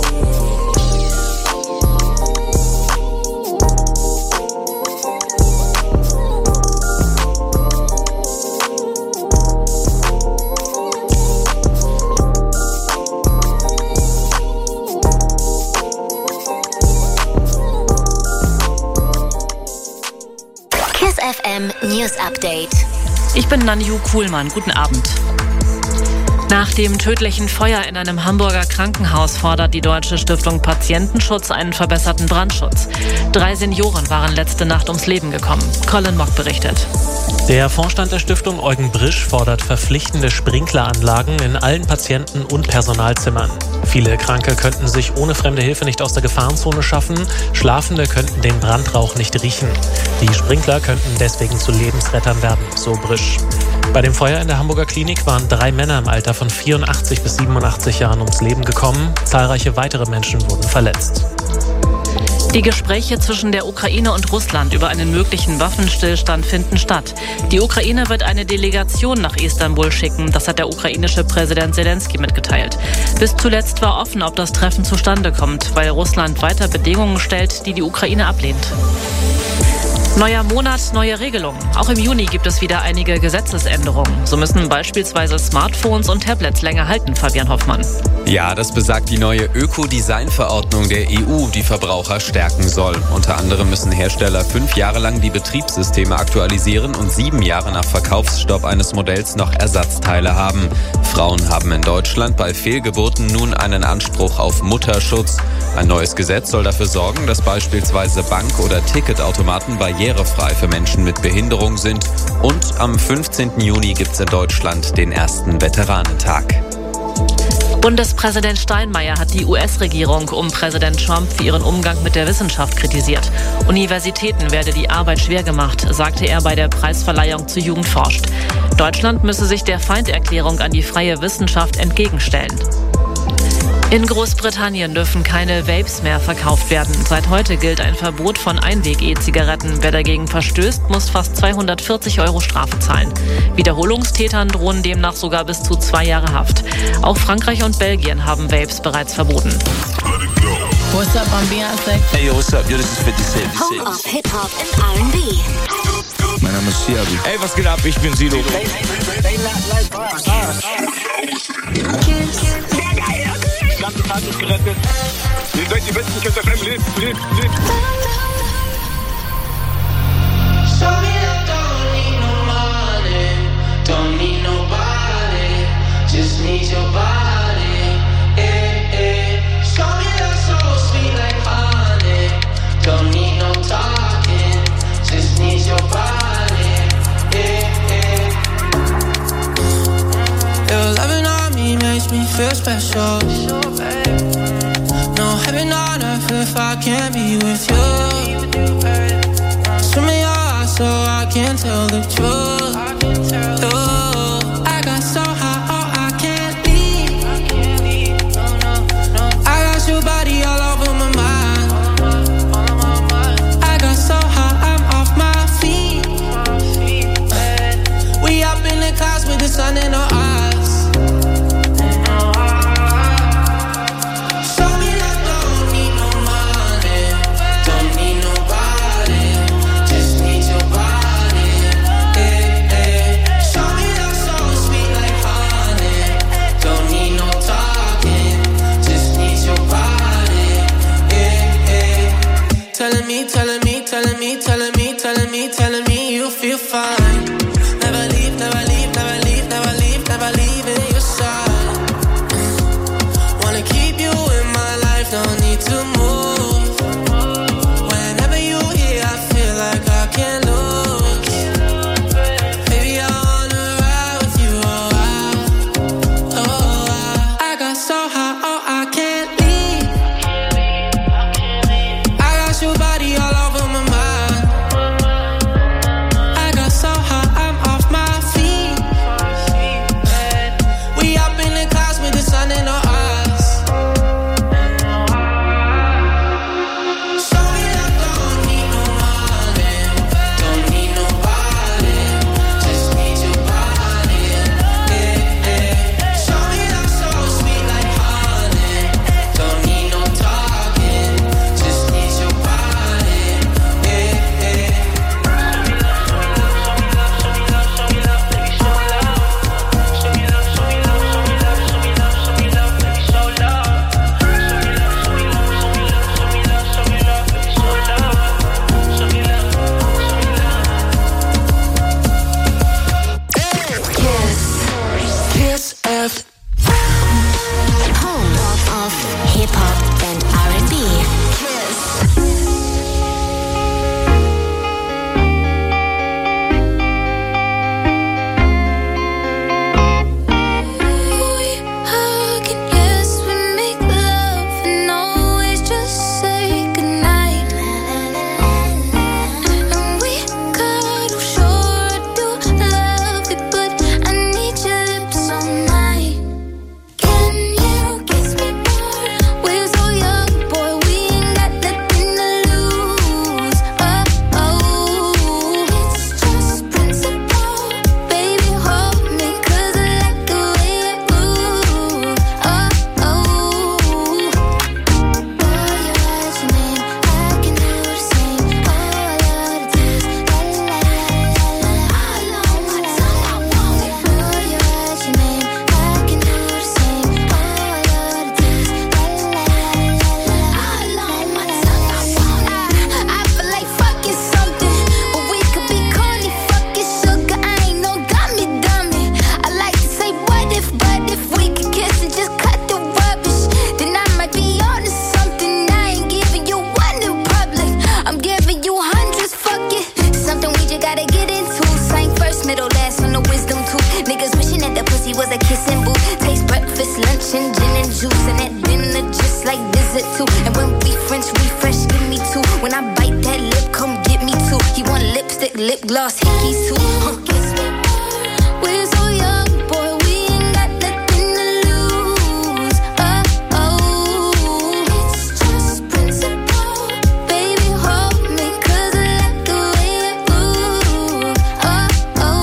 Kiss FM News Update. Ich bin Nanju Kuhlmann. Guten Abend. Nach dem tödlichen Feuer in einem Hamburger Krankenhaus fordert die Deutsche Stiftung Patientenschutz einen verbesserten Brandschutz. 3 Senioren waren letzte Nacht ums Leben gekommen. Colin Mock berichtet. Der Vorstand der Stiftung Eugen Brisch fordert verpflichtende Sprinkleranlagen in allen Patienten- und Personalzimmern. Viele Kranke könnten sich ohne fremde Hilfe nicht aus der Gefahrenzone schaffen. Schlafende könnten den Brandrauch nicht riechen. Die Sprinkler könnten deswegen zu Lebensrettern werden, so Brisch. Bei dem Feuer in der Hamburger Klinik waren 3 Männer im Alter von 84 bis 87 Jahren ums Leben gekommen. Zahlreiche weitere Menschen wurden verletzt. Die Gespräche zwischen der Ukraine und Russland über einen möglichen Waffenstillstand finden statt. Die Ukraine wird eine Delegation nach Istanbul schicken, das hat der ukrainische Präsident Zelensky mitgeteilt. Bis zuletzt war offen, ob das Treffen zustande kommt, weil Russland weiter Bedingungen stellt, die die Ukraine ablehnt. Neuer Monat, neue Regelungen. Auch im Juni gibt es wieder einige Gesetzesänderungen. So müssen beispielsweise Smartphones und Tablets länger halten, Fabian Hoffmann. Ja, das besagt die neue Ökodesign-Verordnung der EU, die Verbraucher stärken soll. Unter anderem müssen Hersteller 5 Jahre lang die Betriebssysteme aktualisieren und 7 Jahre nach Verkaufsstopp eines Modells noch Ersatzteile haben. Frauen haben in Deutschland bei Fehlgeburten nun einen Anspruch auf Mutterschutz. Ein neues Gesetz soll dafür sorgen, dass beispielsweise Bank- oder Ticketautomaten barrierefrei für Menschen mit Behinderung sind. Und am 15. Juni gibt es in Deutschland den ersten Veteranentag. Bundespräsident Steinmeier hat die US-Regierung um Präsident Trump für ihren Umgang mit der Wissenschaft kritisiert. Universitäten werde die Arbeit schwer gemacht, sagte er bei der Preisverleihung zu Jugend forscht. Deutschland müsse sich der Feinderklärung an die freie Wissenschaft entgegenstellen. In Großbritannien dürfen keine Vapes mehr verkauft werden. Seit heute gilt ein Verbot von Einweg-E-Zigaretten. Wer dagegen verstößt, muss fast 240 € Strafe zahlen. Wiederholungstätern drohen demnach sogar bis zu 2 Jahre Haft. Auch Frankreich und Belgien haben Vapes bereits verboten. What's up, I'm Beyoncé. Hey, yo, what's up? Yo, this is 50 Cent. Home of Hip-Hop and R&B. Mein Name ist Siabi. Ey, was geht ab? Ich bin Sido. Ganze Tag ist gerettet. Ihr seid die besten Kinder FM. Lebt. Don't need nobody, just need your body. Show me that soul sweet like honey. Don't need no talking, just need your body. Your loving on me makes me feel special. No heaven on earth if I can't be with you. Swim in your eyes so I can tell the truth. I got so high, oh, I can't leave. I got your body all over my mind. I got so high, I'm off my feet. We up in the clouds with the sun in our eyes. Show me that don't need no money, don't need nobody, just need your body. Show me that soul sweet like honey, don't need no talking, just need your body. Telling me, telling me, telling me, telling me, telling me, telling me you feel fine. Never leave, never leave, never leave, never leave, never leave in your side. Wanna keep you in my life, don't need to move. Whenever you here, I feel like I can't lose. Baby, I wanna ride with you, I got so high, oh, I can't leave. I got your body all over my mind. kitchen, gin and juice, and that dinner just like dessert too. And when we French refresh, give me two. When I bite that lip, come get me two. He want lipstick, lip gloss, hickeys too. Kiss me. We're so young, boy, we ain't got nothing to lose. Oh, oh, it's just principle. Baby, hold me, 'cause I like the way you move. Oh, oh.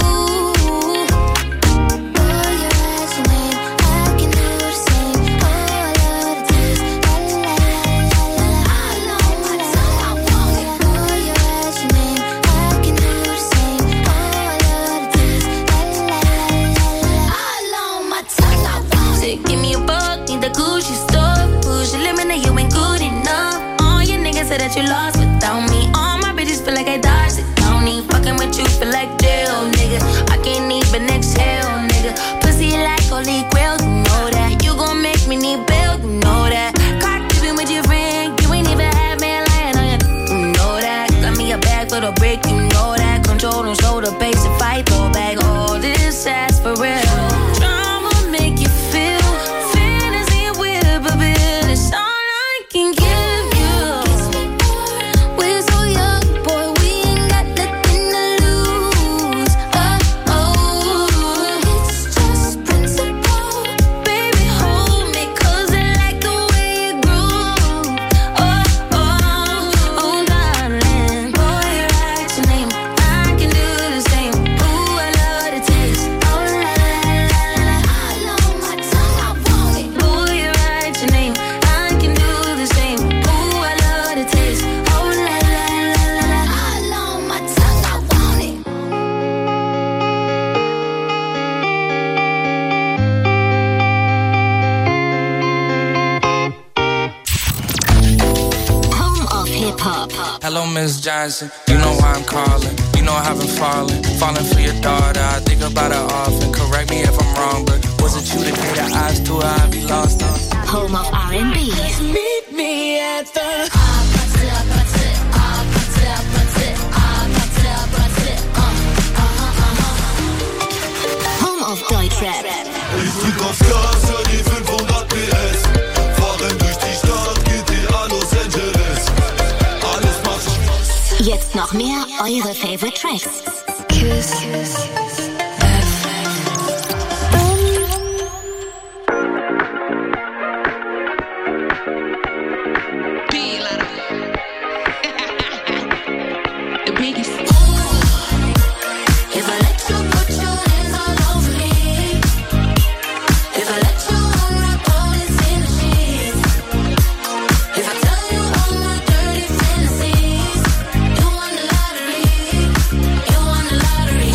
Boy, you write your name, I can do the same. Oh, I love the taste. La la la la la. I know my tongue, I want it. Boy, you write your name, I can do the same. Oh, I love the taste. La la la la la. I know my tongue, I want it. Say, give me a buck, need the Gucci stuff. Push your limit, now you ain't good enough. All your niggas say that you lost without me. All my bitches feel like I dodged the county. Fucking with you feel like jail, nigga. I can't even exhale, nigga. Pussy like holy grail, you know that. You gon' make me need bail, you know that. Cock keeping with your friend, you ain't even have me lying on you, you know that. Got me a bag for the brick, you know that. Control on shoulder, base and fight, throw back all this ass for real. Drama make you feel, fantasy with a bill. It's all I can give you. We're so young, boy, we ain't got nothing to lose. Oh, oh, it's just principle. Baby, hold me, 'cause I like the way you groove. Oh, oh, oh, darling. Boy, you write your name, I can do the same. Ooh, I love the taste. Oh, la, la, la, la. I know my tongue, I want it. Boy, you write your name, I can do the same. Ooh, I love the taste. Oh, la, la, la, la, la. I know my tongue, I want it. Home of Hip Hop. Hello, Miss Johnson. You know why I'm calling. You know I haven't fallen for your daughter. I think about her often. Correct me if I'm wrong, but was it you that gave the eyes to her? I be lost on. Home of R&B. Meet me at the. Home of Deutschrap. Ich drück auf Gas, hör die 500 PS. Fahren durch die Stadt, GTA Los Angeles. Alles macht Spaß. Jetzt noch mehr eure Favorite Tracks. Kiss. If I let you put your hands all over me, if I let you unwrap all this in the sheets, if I tell you all my dirty fantasies, you won the lottery, you won the lottery.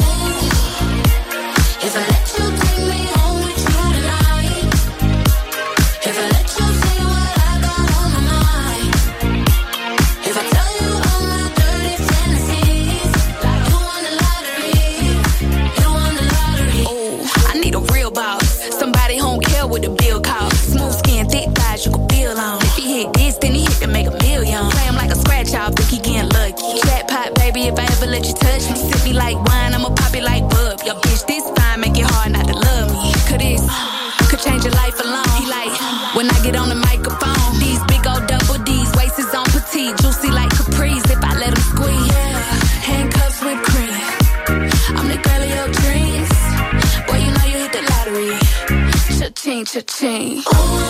If I let you take me home with you tonight, if I let you say what I got on my mind, if I tell you all my dirty fantasies, you won the lottery, you won the lottery. Oh, I need a real boss. Somebody who don't care what the bill costs. Smooth skin, thick thighs, you can feel on. If he hit this, then he hit to make a million. Play him like a scratch off, think he getting lucky. Jackpot, baby, if I ever let you touch me. Sip me like wine, I'ma pop it like bub. Your bitch this fine, make it hard not to love me. Cause this could change your life alone. He like, when I get on the microphone, these big old double D's, waist is on petite, juicy like capris if I let him squeeze. Yeah, handcuffs with cream. I'm the girl of your dreams. Boy, you know you hit the lottery. Cha-ching, cha-ching. Ooh,